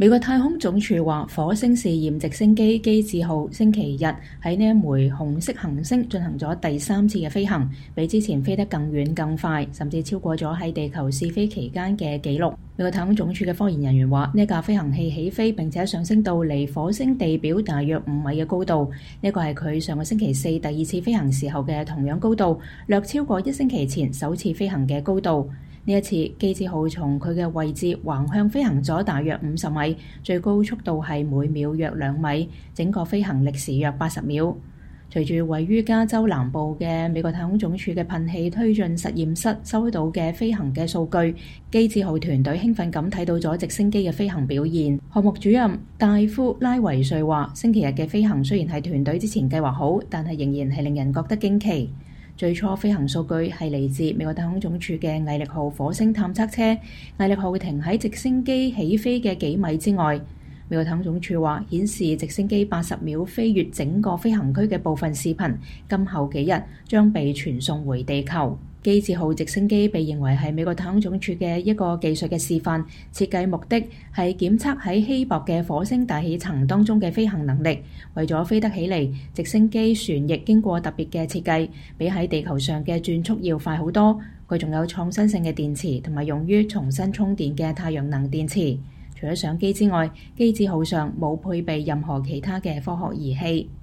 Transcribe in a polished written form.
美國太空總署話，火星試驗直升機機智號星期日喺呢一枚紅色行星進行咗第3次嘅飛行，比之前飛得更遠更快，甚至超過咗喺地球試飛期間嘅紀錄。美國太空總署嘅科研人員話，呢架飛行器起飛並且上升到離火星地表大約5米嘅高度，呢個係佢上個星期四第2次飛行時候嘅同樣高度，略超過1星期前首次飛行嘅高度。呢一次機智號從佢嘅位置橫向飛行咗大約50米，最高速度係每秒約2米，整個飛行歷時約80秒。隨住位於加州南部嘅美國太空總署嘅噴氣推進實驗室收到嘅飛行嘅數據，機智號團隊興奮咁睇到咗直升機嘅飛行表現。項目主任戴夫拉維瑞話，星期日嘅飛行雖然係團隊之前計劃好，但係仍然係令人覺得驚奇。最初飛行數據係嚟自美國太空總署嘅毅力號火星探測車，毅力號停喺直升機起飛嘅幾米之外。美國太空總署話，顯示直升機80秒飛越整個飛行區嘅部分視頻，今後幾日將被傳送回地球。機智號直升機被認為係美國太空總署嘅一個技術嘅示範，設計目的係檢測喺稀薄嘅火星大氣層當中嘅飛行能力。為咗飛得起嚟，直升機旋翼經過特別嘅設計，比喺地球上嘅轉速要快好多。佢仲有創新性嘅電池同埋用於重新充電嘅太陽能電池。除咗相機之外，機智號上冇配備任何其他嘅科學儀器。